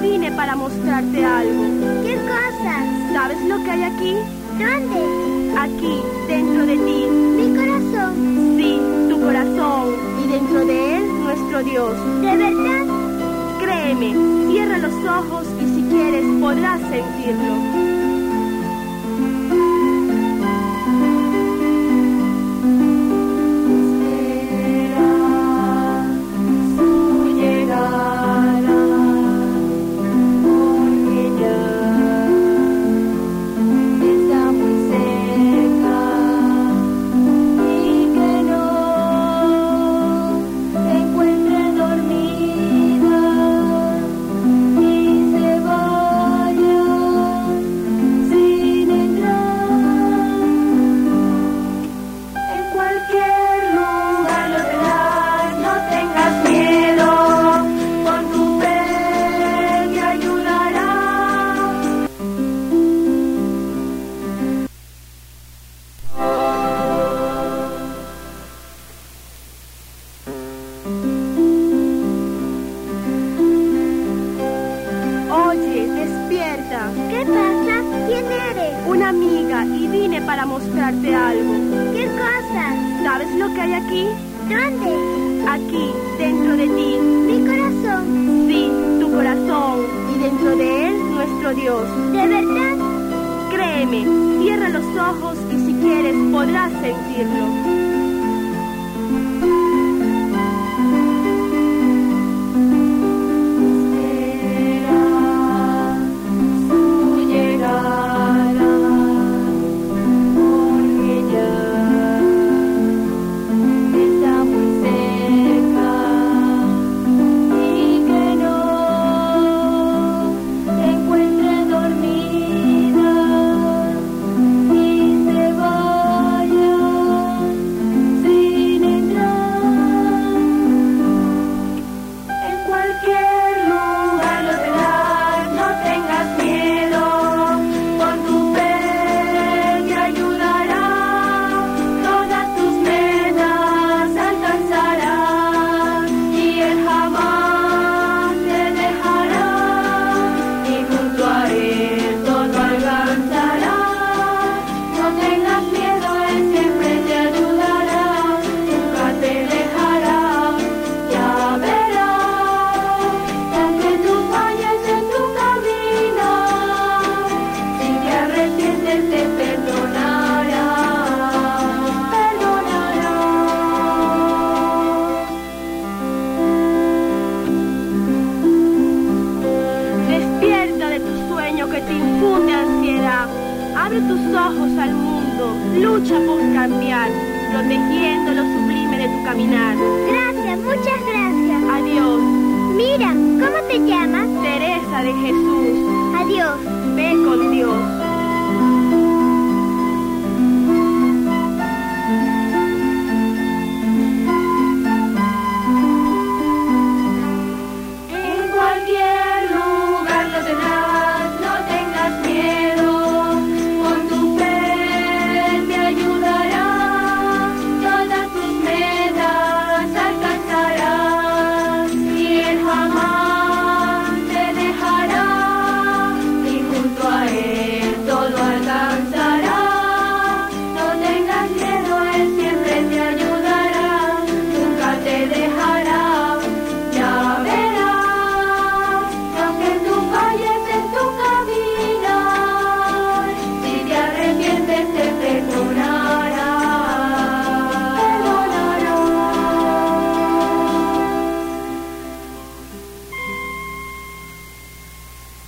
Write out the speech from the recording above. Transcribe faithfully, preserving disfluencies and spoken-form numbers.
vine para mostrarte algo. ¿Qué cosa? ¿Sabes lo que hay aquí? ¿Dónde? Aquí, dentro de ti. Mi corazón. Sí, tu corazón. Y dentro de él, nuestro Dios. ¿De verdad? Créeme, cierra los ojos y si quieres podrás sentirlo. ¿Qué pasa? ¿Quién eres? Una amiga y vine para mostrarte algo. ¿Qué cosa? ¿Sabes lo que hay aquí? ¿Dónde? Aquí, dentro de ti. Mi corazón. Sí, tu corazón. Y dentro de él, nuestro Dios. ¿De verdad? Créeme, cierra los ojos y si quieres podrás sentirlo. Abre tus ojos al mundo, lucha por cambiar, protegiendo lo sublime de tu caminar. Gracias, muchas gracias. Adiós. Mira, ¿cómo te llamas? Teresa de Jesús. Adiós. Ve con Dios.